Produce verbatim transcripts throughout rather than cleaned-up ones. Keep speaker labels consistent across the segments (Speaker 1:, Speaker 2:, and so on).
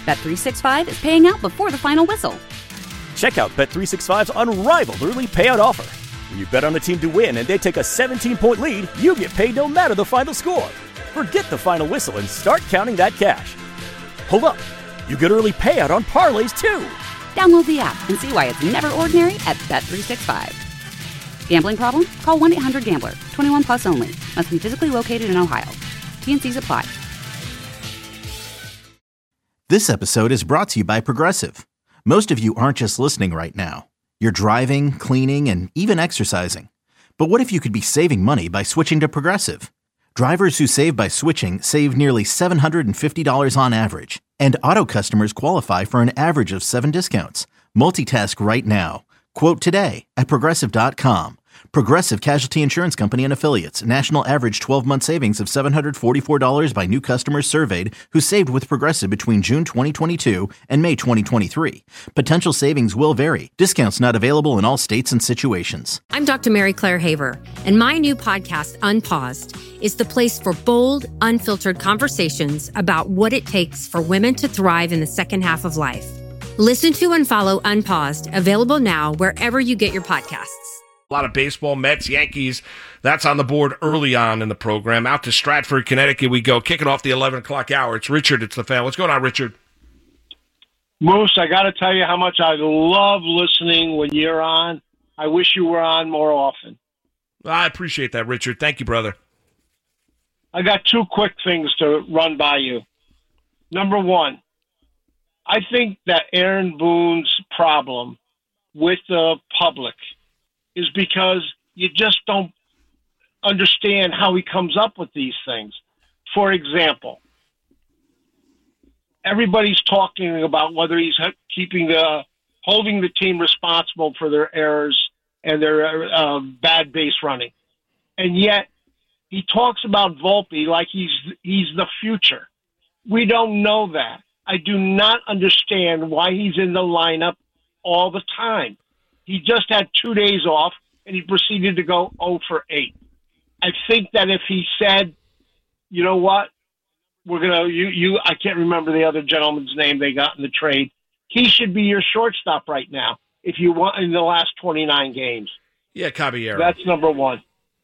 Speaker 1: Bet three sixty-five is paying out before the final whistle.
Speaker 2: Check out Bet three sixty-five's unrivaled early payout offer. When you bet on a team to win and they take a seventeen-point lead, you get paid no matter the final score. Forget the final whistle and start counting that cash. Hold up. You get early payout on parlays, too.
Speaker 1: Download the app and see why it's never ordinary at Bet three sixty-five. Gambling problem? Call one eight hundred gambler. twenty-one plus only. Must be physically located in Ohio. T and C's apply.
Speaker 3: This episode is brought to you by Progressive. Most of you aren't just listening right now. You're driving, cleaning, and even exercising. But what if you could be saving money by switching to Progressive? Drivers who save by switching save nearly seven hundred fifty dollars on average. And auto customers qualify for an average of seven discounts. Multitask right now. Quote today at Progressive dot com. Progressive Casualty Insurance Company and Affiliates. National average twelve-month savings of seven hundred forty-four dollars by new customers surveyed who saved with Progressive between June twenty twenty-two and May twenty twenty-three. Potential savings will vary. Discounts not available in all states and situations.
Speaker 4: I'm Doctor Mary Claire Haver, and my new podcast, Unpaused, is the place for bold, unfiltered conversations about what it takes for women to thrive in the second half of life. Listen to and follow Unpaused, available now wherever you get your podcasts.
Speaker 5: A lot of baseball, Mets, Yankees. That's on the board early on in the program. Out to Stratford, Connecticut we go. Kicking off the eleven o'clock hour. It's Richard. It's the fan. What's going on, Richard?
Speaker 6: Moose, I got to tell you how much I love listening when you're on. I wish you were on more often.
Speaker 5: I appreciate that, Richard. Thank you, brother.
Speaker 6: I got two quick things to run by you. Number one, I think that Aaron Boone's problem with the public is because you just don't understand how he comes up with these things. For example, everybody's talking about whether he's keeping the holding the team responsible for their errors and their uh, bad base running, and yet he talks about Volpe like he's he's the future. We don't know that. I do not understand why he's in the lineup all the time. He just had two days off, and he proceeded to go oh for eight. I think that if he said, you know what, we're going to, you, you, I can't remember the other gentleman's name they got in the trade. He should be your shortstop right now if you want in the last twenty-nine games.
Speaker 5: Yeah, Caballero.
Speaker 6: That's number one.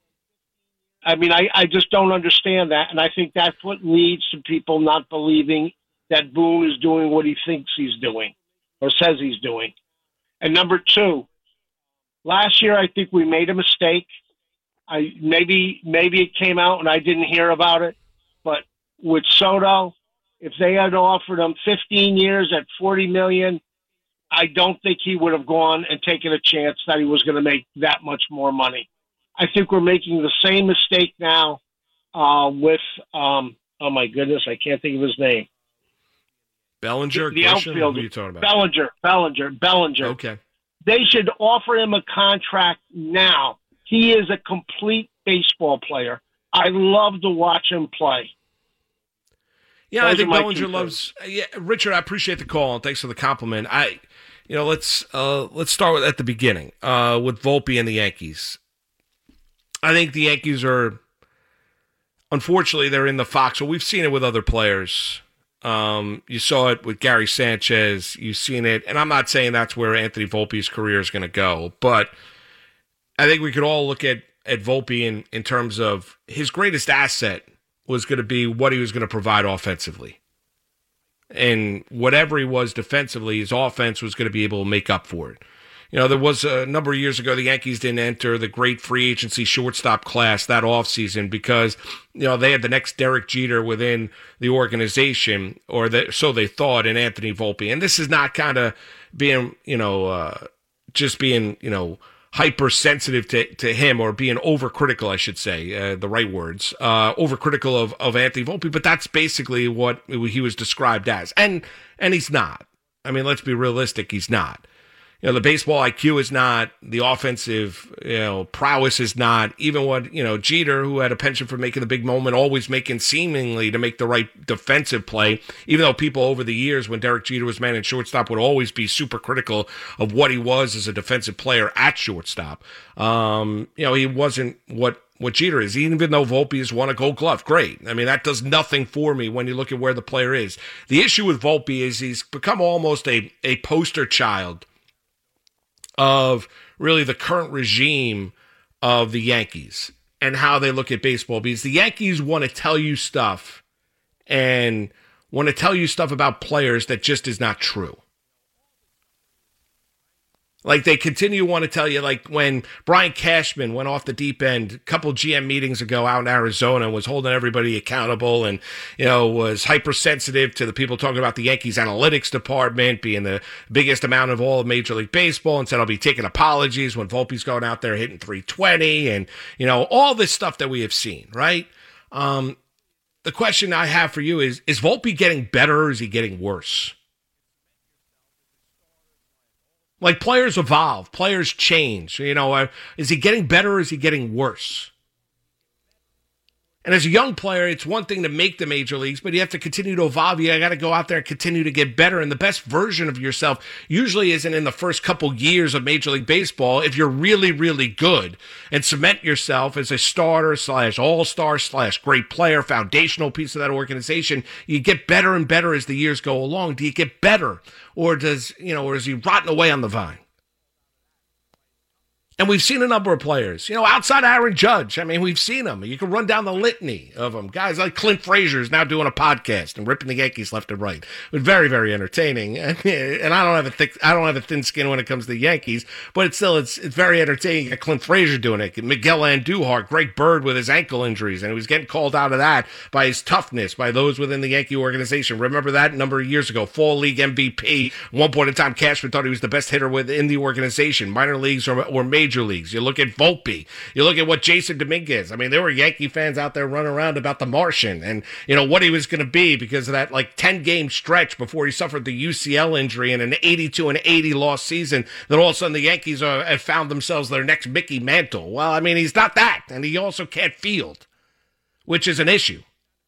Speaker 6: I mean, I, I just don't understand that, and I think that's what leads to people not believing that Boone is doing what he thinks he's doing or says he's doing. And number two, last year I think we made a mistake. I maybe maybe it came out and I didn't hear about it, but with Soto, if they had offered him fifteen years at forty million dollars, I don't think he would have gone and taken a chance that he was going to make that much more money. I think we're making the same mistake now uh, with, um, oh my goodness, I can't think of his name.
Speaker 5: Bellinger?
Speaker 6: The, the
Speaker 5: outfielder?
Speaker 6: outfielder.
Speaker 5: What are you talking about?
Speaker 6: Bellinger, Bellinger, Bellinger.
Speaker 5: Okay.
Speaker 6: They should offer him a contract now. He is a complete baseball player. I love to watch him play.
Speaker 5: Yeah,
Speaker 6: Those
Speaker 5: I think
Speaker 6: are my
Speaker 5: Bellinger
Speaker 6: two
Speaker 5: loves. Yeah, Richard, I appreciate the call and thanks for the compliment. I, you know, let's uh, let's start with, at the beginning uh, with Volpe and the Yankees. I think the Yankees are, unfortunately, they're in the foxhole. We've seen it with other players. Um, you saw it with Gary Sanchez. You've seen it, and I'm not saying that's where Anthony Volpe's career is going to go, but I think we could all look at at Volpe in in terms of his greatest asset was going to be what he was going to provide offensively. And whatever he was defensively, his offense was going to be able to make up for it. You know, there was a number of years ago, the Yankees didn't enter the great free agency shortstop class that offseason because, you know, they had the next Derek Jeter within the organization, or the, so they thought, in Anthony Volpe. And this is not kind of being, you know, uh, just being, you know, hypersensitive to, to him, or being overcritical, I should say, uh, the right words, uh, overcritical of, of Anthony Volpe, but that's basically what he was described as. And, and he's not. I mean, let's be realistic, he's not. You know, the baseball I Q is not, the offensive, you know, prowess is not, even what, you know, Jeter, who had a penchant for making the big moment, always making seemingly to make the right defensive play, even though people over the years when Derek Jeter was man at shortstop would always be super critical of what he was as a defensive player at shortstop. Um, you know, he wasn't what what Jeter is, even though Volpe has won a Gold Glove. Great. I mean, that does nothing for me when you look at where the player is. The issue with Volpe is he's become almost a, a poster child of really the current regime of the Yankees and how they look at baseball, because the Yankees want to tell you stuff and want to tell you stuff about players that just is not true. Like, they continue to want to tell you, like, when Brian Cashman went off the deep end a couple G M meetings ago out in Arizona and was holding everybody accountable and, you know, was hypersensitive to the people talking about the Yankees analytics department being the biggest amount of all of Major League Baseball, and said, I'll be taking apologies when Volpe's going out there hitting three twenty and, you know, all this stuff that we have seen, right? Um, the question I have for you is, is Volpe getting better or is he getting worse? Like, players evolve, players change. You know, uh, is he getting better or is he getting worse? And as a young player, it's one thing to make the major leagues, but you have to continue to evolve. You got to go out there and continue to get better. And the best version of yourself usually isn't in the first couple years of Major League Baseball. If you're really, really good and cement yourself as a starter slash all-star slash great player, foundational piece of that organization, you get better and better as the years go along. Do you get better? Or does, you know, or is he rotting away on the vine? And we've seen a number of players, you know, outside Aaron Judge. I mean, we've seen them. You can run down the litany of them. Guys like Clint Frazier is now doing a podcast and ripping the Yankees left and right. But very, very entertaining. And, and I don't have a thick, I don't have a thin skin when it comes to the Yankees, but it's still, it's it's very entertaining. You got Clint Frazier doing it, Miguel Andujar, Greg Bird with his ankle injuries, and he was getting called out of that by his toughness, by those within the Yankee organization. Remember that a number of years ago, Fall League M V P. At one point in time, Cashman thought he was the best hitter within the organization, minor leagues or, or major leagues. You look at Volpe. You look at what Jason Dominguez. I mean, there were Yankee fans out there running around about the Martian and, you know, what he was going to be because of that, like, ten-game stretch before he suffered the U C L injury and an eighty-two and eighty loss season that all of a sudden the Yankees are, have found themselves their next Mickey Mantle. Well, I mean, he's not that, and he also can't field, which is an issue.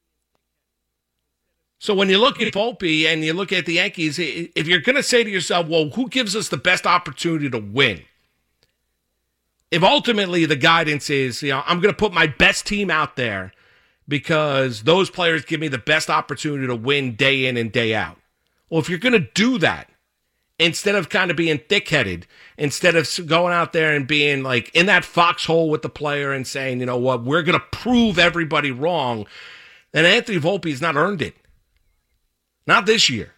Speaker 5: So when you look at Volpe and you look at the Yankees, if you're going to say to yourself, well, who gives us the best opportunity to win? If ultimately the guidance is, you know, I'm going to put my best team out there because those players give me the best opportunity to win day in and day out. Well, if you're going to do that, instead of kind of being thick-headed, instead of going out there and being like in that foxhole with the player and saying, you know what, we're going to prove everybody wrong, then Anthony Volpe has not earned it. Not this year.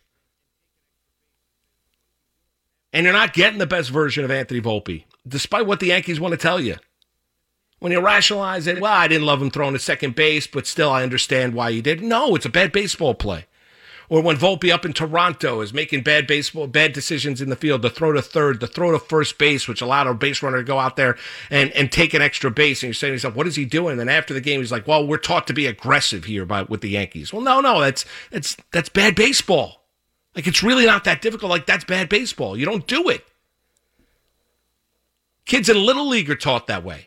Speaker 5: And you're not getting the best version of Anthony Volpe, despite what the Yankees want to tell you. When you rationalize it, well, I didn't love him throwing to second base, but still I understand why he did. No, it's a bad baseball play. Or when Volpe up in Toronto is making bad baseball, bad decisions in the field, to throw to third, to throw to first base, which allowed a base runner to go out there and, and take an extra base. And you're saying to yourself, what is he doing? And then after the game, he's like, well, we're taught to be aggressive here by with the Yankees. Well, no, no, that's that's that's bad baseball. Like, it's really not that difficult. Like, that's bad baseball. You don't do it. Kids in Little League are taught that way.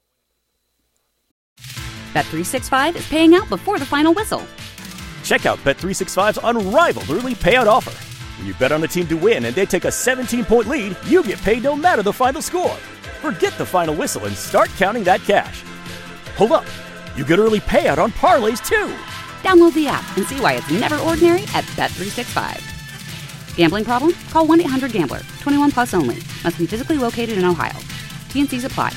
Speaker 1: Bet three sixty-five is paying out before the final whistle.
Speaker 2: Check out Bet three sixty-five's unrivaled early payout offer. When you bet on a team to win and they take a seventeen-point lead, you get paid no matter the final score. Forget the final whistle and start counting that cash. Hold up. You get early payout on parlays, too.
Speaker 1: Download the app and see why it's never ordinary at Bet three sixty-five. Gambling problem? Call one eight hundred gambler. twenty-one plus only. Must be physically located in Ohio. T N Cs apply.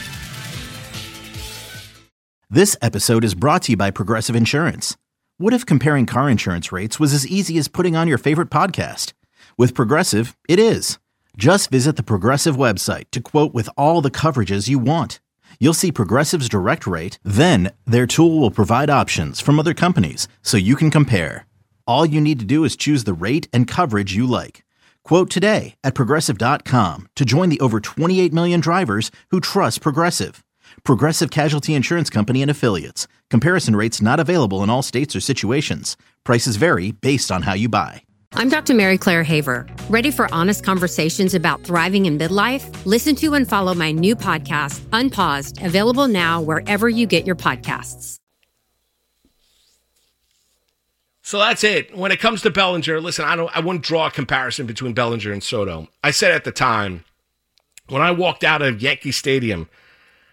Speaker 3: This episode is brought to you by Progressive Insurance. What if comparing car insurance rates was as easy as putting on your favorite podcast? With Progressive, it is. Just visit the Progressive website to quote with all the coverages you want. You'll see Progressive's direct rate, then their tool will provide options from other companies so you can compare. All you need to do is choose the rate and coverage you like. Quote today at Progressive dot com to join the over twenty-eight million drivers who trust Progressive. Progressive Casualty Insurance Company and Affiliates. Comparison rates not available in all states or situations. Prices vary based on how you buy.
Speaker 4: I'm Doctor Mary Claire Haver. Ready for honest conversations about thriving in midlife? Listen to and follow my new podcast, Unpaused, available now wherever you get your podcasts.
Speaker 5: So that's it. When it comes to Bellinger, listen, I don't I wouldn't draw a comparison between Bellinger and Soto. I said at the time, when I walked out of Yankee Stadium,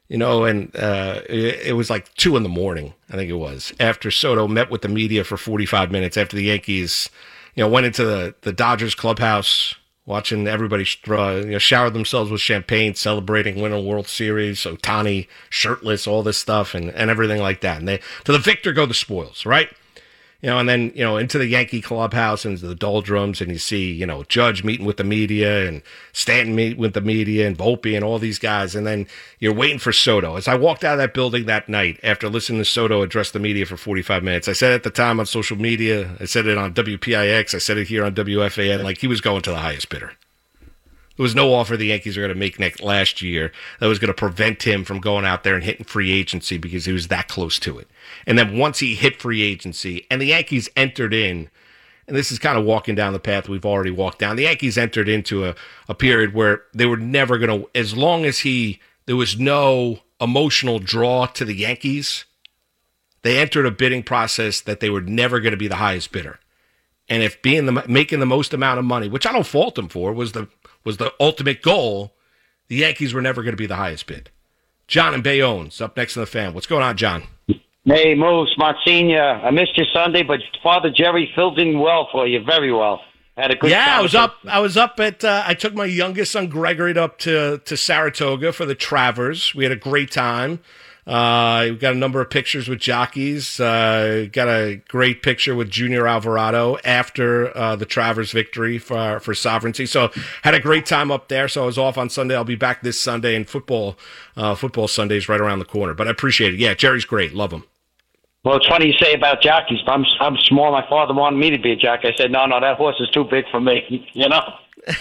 Speaker 5: You know, and uh, it, it was like two in the morning, I think it was, after Soto met with the media for forty-five minutes after the Yankees, you know, went into the, the Dodgers clubhouse, watching everybody uh, you know, shower themselves with champagne, celebrating winning a World Series, Ohtani shirtless, all this stuff, and, and everything like that. And they to the victor go the spoils, right? You know, and then, you know, into the Yankee clubhouse and into the doldrums, and you see, you know, Judge meeting with the media and Stanton meet with the media and Volpe and all these guys. And then you're waiting for Soto. As I walked out of that building that night after listening to Soto address the media for forty-five minutes, I said at the time on social media, I said it on W P I X, I said it here on W F A N, like he was going to the highest bidder. There was no offer the Yankees were going to make next last year that was going to prevent him from going out there and hitting free agency because he was that close to it. And then once he hit free agency and the Yankees entered in, and this is kind of walking down the path we've already walked down, the Yankees entered into a, a period where they were never going to, as long as he, there was no emotional draw to the Yankees, they entered a bidding process that they were never going to be the highest bidder. And if being the making the most amount of money, which I don't fault them for, was the was the ultimate goal, the Yankees were never going to be the highest bid. John and Bayonne's up next in the fan. What's going on, John?
Speaker 7: Hey, Moose, Monsignor. I missed you Sunday, but Father Jerry filled in well for you, very well. Had a good
Speaker 5: yeah,
Speaker 7: time.
Speaker 5: I was up. I was up at. Uh, I took my youngest son Gregory up to to Saratoga for the Travers. We had a great time. Uh, we got a number of pictures with jockeys. Uh, got a great picture with Junior Alvarado after uh, the Travers victory for for Sovereignty. So had a great time up there. So I was off on Sunday. I'll be back this Sunday, and football uh, football Sunday's right around the corner. But I appreciate it. Yeah, Jerry's great. Love him.
Speaker 7: Well, it's funny you say about jockeys. I'm I'm small. My father wanted me to be a jockey. I said, no, no, that horse is too big for me. You know.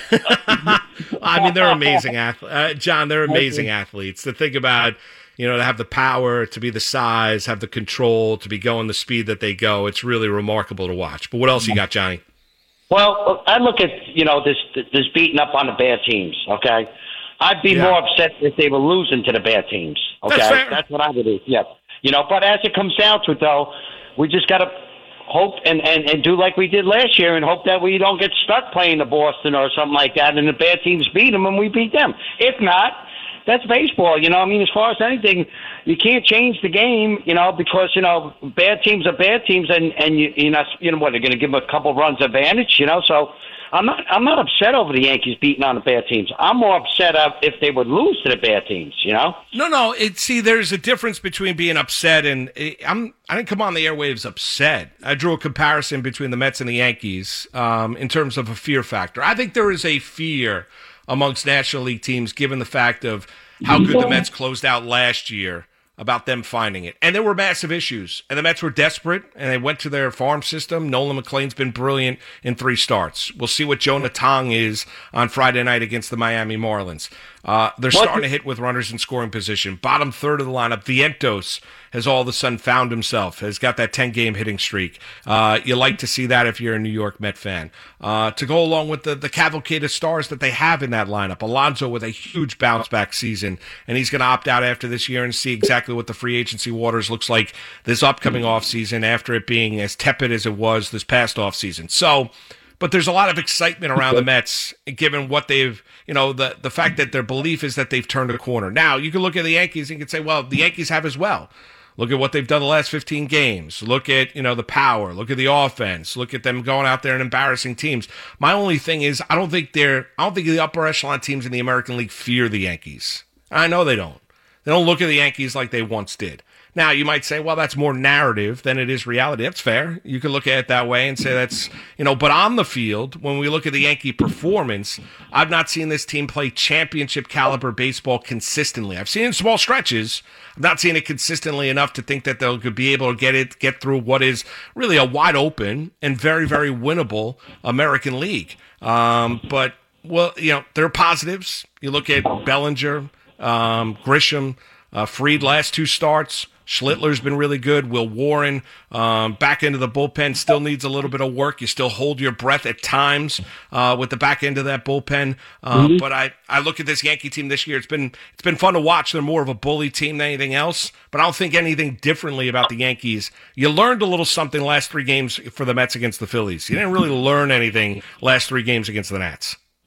Speaker 5: I mean, they're amazing athletes, uh, John. They're amazing athletes. To think about. You know, to have the power, to be the size, have the control, to be going the speed that they go, it's really remarkable to watch. But what else you got, Johnny?
Speaker 7: Well, I look at, you know, this this beating up on the bad teams, okay? I'd be yeah. more upset if they were losing to the bad teams, okay?
Speaker 5: That's fair.
Speaker 7: That's what I would do, yeah. You know, but as it comes down to it, though, we just got to hope and, and, and do like we did last year and hope that we don't get stuck playing the Boston or something like that and the bad teams beat them and we beat them. If not, that's baseball, you know. I mean, as far as anything, you can't change the game, you know, because, you know, bad teams are bad teams, and, and you, you know, you know what, they're going to give them a couple runs advantage, you know. So I'm not I'm not upset over the Yankees beating on the bad teams. I'm more upset of if they would lose to the bad teams, you know.
Speaker 5: No, no. It, see, there's a difference between being upset and I'm. I didn't come on the airwaves upset. I drew a comparison between the Mets and the Yankees um, in terms of a fear factor. I think there is a fear amongst National League teams, given the fact of how good the Mets closed out last year, about them finding it. And there were massive issues, and the Mets were desperate, and they went to their farm system. Nolan McLean's been brilliant in three starts. We'll see what Jonah Tong is on Friday night against the Miami Marlins. Uh, they're starting to hit with runners in scoring position. Bottom third of the lineup, Vientos has all of a sudden found himself, has got that ten-game hitting streak. Uh, you like to see that if you're a New York Met fan. Uh, to go along with the, the cavalcade of stars that they have in that lineup, Alonso with a huge bounce-back season, and he's going to opt out after this year and see exactly what the free agency waters looks like this upcoming offseason after it being as tepid as it was this past offseason. So, but there's a lot of excitement around the Mets, given what they've, you know, the, the fact that their belief is that they've turned a corner. Now, you can look at the Yankees and you can say, well, the Yankees have as well. Look at what they've done the last fifteen games. Look at, you know, the power. Look at the offense. Look at them going out there and embarrassing teams. My only thing is, I don't think they're, I don't think the upper echelon teams in the American League fear the Yankees. I know they don't. They don't look at the Yankees like they once did. Now, you might say, well, that's more narrative than it is reality. That's fair. You can look at it that way and say that's, you know, but on the field, when we look at the Yankee performance, I've not seen this team play championship caliber baseball consistently. I've seen it in small stretches. I've not seen it consistently enough to think that they'll be able to get it, get through what is really a wide open and very, very winnable American League. Um, but, well, you know, there are positives. You look at Bellinger, um, Grisham, uh, Fried last two starts. Schlittler's been really good. Will Warren, um, back into the bullpen, still needs a little bit of work. You still hold your breath at times uh, with the back end of that bullpen. Uh, mm-hmm. But I, I look at this Yankee team this year. It's been it's been fun to watch. They're more of a bully team than anything else. But I don't think anything differently about the Yankees. You learned a little something last three games for the Mets against the Phillies. You didn't really learn anything last three games against the Nats.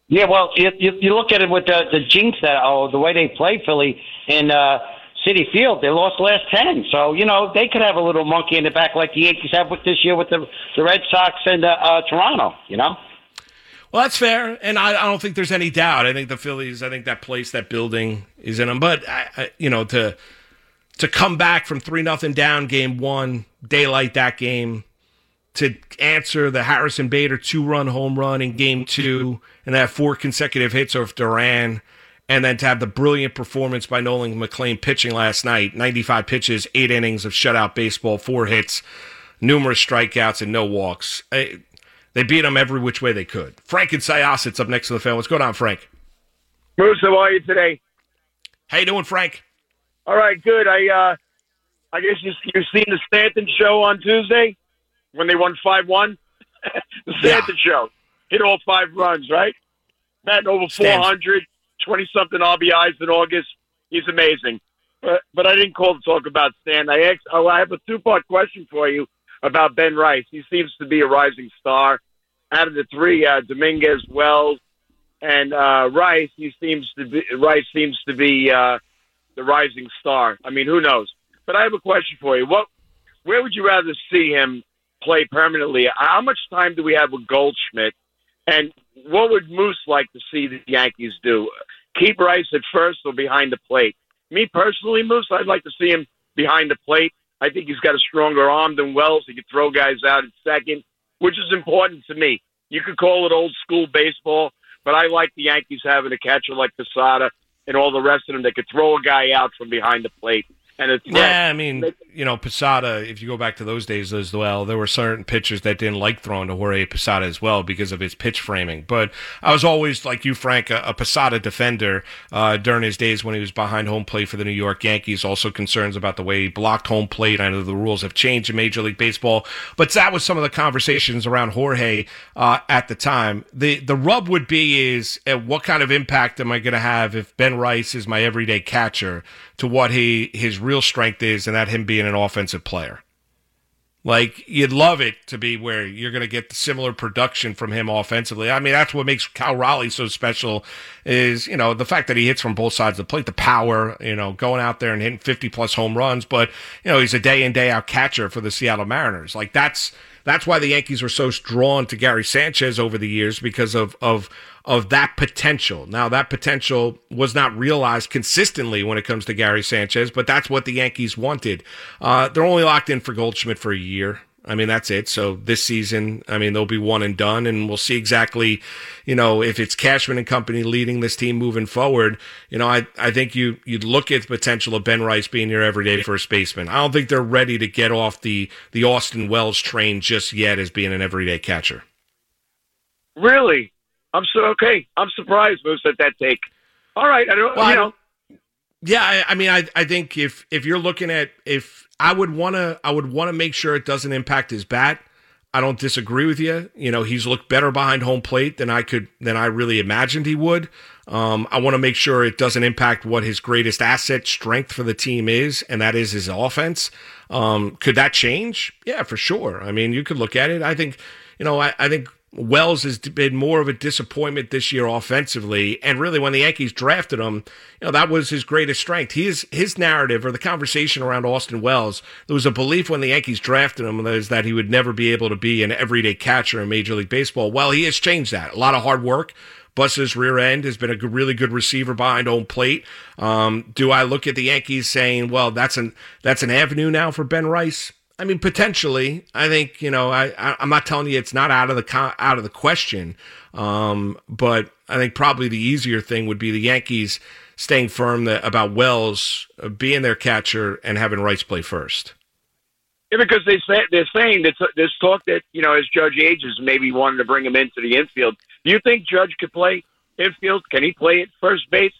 Speaker 7: Yeah, well, you, you, you look at it with the, the jinx that, oh, the way they play Philly in uh, Citi Field, they lost the last ten. So, you know, they could have a little monkey in the back like the Yankees have with this year with the, the Red Sox and uh, uh, Toronto, you know?
Speaker 5: Well, that's fair, and I, I don't think there's any doubt. I think the Phillies, I think that place, that building is in them. But, I, I, you know, to to come back from three nothing down game one, daylight that game, to answer the Harrison Bader two-run home run in game two, and have four consecutive hits of Duran, and then to have the brilliant performance by Nolan McLean pitching last night, ninety-five pitches, eight innings of shutout baseball, four hits, numerous strikeouts, and no walks. I, They beat them every which way they could. Frank and Syosset's up next to the fan. What's going on, Frank?
Speaker 8: Bruce, how are you today?
Speaker 5: How you doing, Frank?
Speaker 8: All right, good. I uh, I guess you, you've seen the Stanton show on Tuesday when they won five one? The Stanton yeah. show. Hit all five runs, right? Batting over four hundred, twenty-something R B Is in August. He's amazing. But, but I didn't call to talk about Stan. I, asked, oh, I have a two-part question for you about Ben Rice. He seems to be a rising star. Out of the three, uh, Dominguez, Wells, and uh, Rice, he seems to be Rice seems to be uh, the rising star. I mean, who knows? But I have a question for you. What, where would you rather see him play permanently? How much time do we have with Goldschmidt? And what would Moose like to see the Yankees do? Keep Rice at first or behind the plate? Me personally, Moose, I'd like to see him behind the plate. I think he's got a stronger arm than Wells. He can throw guys out at second, which is important to me. You could call it old school baseball, but I like the Yankees having a catcher like Posada and all the rest of them that could throw a guy out from behind the plate. And it's
Speaker 5: yeah, I mean, you know, Posada, if you go back to those days as well, there were certain pitchers that didn't like throwing to Jorge Posada as well because of his pitch framing. But I was always, like you, Frank, a, a Posada defender uh, during his days when he was behind home plate for the New York Yankees. Also concerns about the way he blocked home plate. I know the rules have changed in Major League Baseball, but that was some of the conversations around Jorge uh, at the time. The, the rub would be is uh, what kind of impact am I going to have if Ben Rice is my everyday catcher to what he his real strength is, and that him being an offensive player. Like, you'd love it to be where you're going to get the similar production from him offensively. I mean, that's what makes Cal Raleigh so special is, you know, the fact that he hits from both sides of the plate, the power, you know, going out there and hitting fifty-plus home runs. But, you know, he's a day-in, day-out catcher for the Seattle Mariners. Like, that's that's why the Yankees were so drawn to Gary Sanchez over the years, because of of of that potential. Now, that potential was not realized consistently when it comes to Gary Sanchez, but that's what the Yankees wanted. Uh, they're only locked in for Goldschmidt for a year. I mean, that's it. So this season, I mean, they'll be one and done, and we'll see exactly, you know, if it's Cashman and company leading this team moving forward. You know, I, I think you, you'd look at the potential of Ben Rice being your everyday first baseman. I don't think they're ready to get off the, the Austin Wells train just yet as being an everyday catcher.
Speaker 8: Really? I'm so okay. I'm surprised, Moose, at that take. All right, I don't.
Speaker 5: Well,
Speaker 8: you know.
Speaker 5: Yeah, I, I mean, I I think if if you're looking at if I would want to I would want to make sure it doesn't impact his bat. I don't disagree with you. You know, he's looked better behind home plate than I could than I really imagined he would. Um, I want to make sure it doesn't impact what his greatest asset strength for the team is, and that is his offense. Um, could that change? Yeah, for sure. I mean, you could look at it. I think, you know, I, I think. Wells has been more of a disappointment this year offensively, and really when the Yankees drafted him, you know, that was his greatest strength. His his narrative or the conversation around Austin Wells, there was a belief when the Yankees drafted him is that he would never be able to be an everyday catcher in Major League Baseball. Well, he has changed that. A lot of hard work. Busted his rear end, has been a good, really good receiver behind home plate. Um, do I look at the Yankees saying, well, that's an that's an avenue now for Ben Rice? I mean, potentially. I think, you know, I, I, I'm not telling you it's not out of the out of the question, um, but I think probably the easier thing would be the Yankees staying firm that, about Wells being their catcher and having Rice play first.
Speaker 8: Yeah, because they say, they're saying that there's talk that, you know, as Judge ages, maybe wanted to bring him into the infield. Do you think Judge could play infield? Can he play at first base?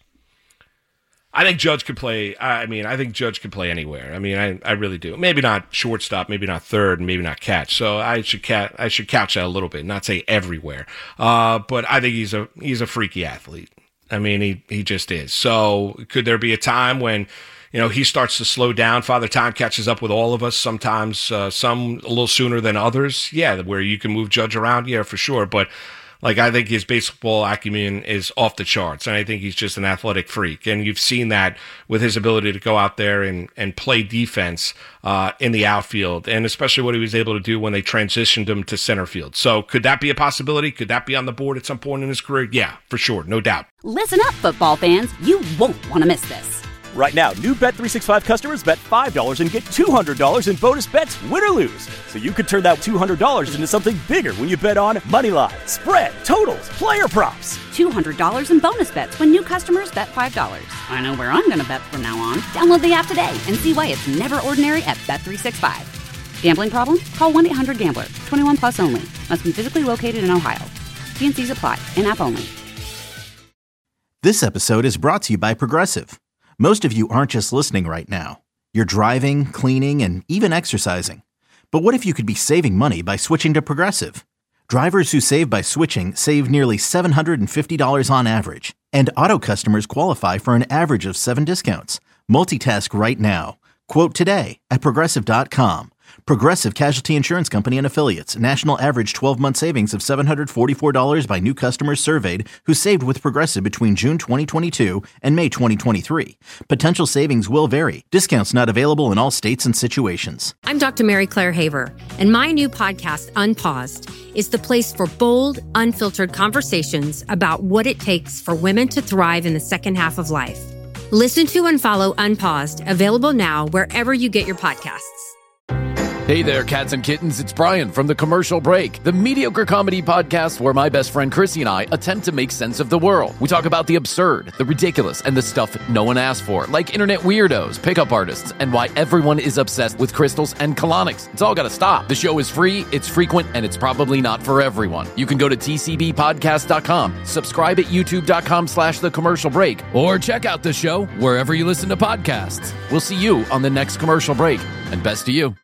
Speaker 5: I think Judge could play. I mean, I think Judge could play anywhere. I mean, I, I really do. Maybe not shortstop, maybe not third, and maybe not catch. So I should cat, I should couch that a little bit, not say everywhere. Uh, but I think he's a he's a freaky athlete. I mean, he he just is. So could there be a time when, you know, he starts to slow down? Father Time catches up with all of us. Sometimes uh, some a little sooner than others. Yeah, where you can move Judge around. Yeah, for sure. But Like, I think his baseball acumen is off the charts, and I think he's just an athletic freak. And you've seen that with his ability to go out there and, and play defense uh, in the outfield, and especially what he was able to do when they transitioned him to center field. So could that be a possibility? Could that be on the board at some point in his career? Yeah, for sure, no doubt.
Speaker 1: Listen up, football fans. You won't want to miss this.
Speaker 2: Right now, new Bet three sixty-five customers bet five dollars and get two hundred dollars in bonus bets, win or lose. So you could turn that two hundred dollars into something bigger when you bet on money line, spread, totals, player props.
Speaker 1: two hundred dollars in bonus bets when new customers bet five dollars. I know where I'm going to bet from now on. Download the app today and see why it's never ordinary at Bet three sixty-five. Gambling problem? Call one eight hundred gambler. twenty-one plus only. Must be physically located in Ohio. T N Cs apply. In-app only.
Speaker 3: This episode is brought to you by Progressive. Most of you aren't just listening right now. You're driving, cleaning, and even exercising. But what if you could be saving money by switching to Progressive? Drivers who save by switching save nearly seven hundred fifty dollars on average. And auto customers qualify for an average of seven discounts. Multitask right now. Quote today at Progressive dot com. Progressive Casualty Insurance Company and Affiliates. National average twelve-month savings of seven hundred forty-four dollars by new customers surveyed who saved with Progressive between June twenty twenty-two and May twenty twenty-three. Potential savings will vary. Discounts not available in all states and situations.
Speaker 4: I'm Doctor Mary Claire Haver, and my new podcast, Unpaused, is the place for bold, unfiltered conversations about what it takes for women to thrive in the second half of life. Listen to and follow Unpaused, available now wherever you get your podcasts.
Speaker 9: Hey there, cats and kittens. It's Brian from The Commercial Break, the mediocre comedy podcast where my best friend Chrissy and I attempt to make sense of the world. We talk about the absurd, the ridiculous, and the stuff no one asked for, like internet weirdos, pickup artists, and why everyone is obsessed with crystals and colonics. It's all got to stop. The show is free, it's frequent, and it's probably not for everyone. You can go to T C B podcast dot com, subscribe at youtube dot com slash The Commercial Break, or check out the show wherever you listen to podcasts. We'll see you on the next Commercial Break, and best to you.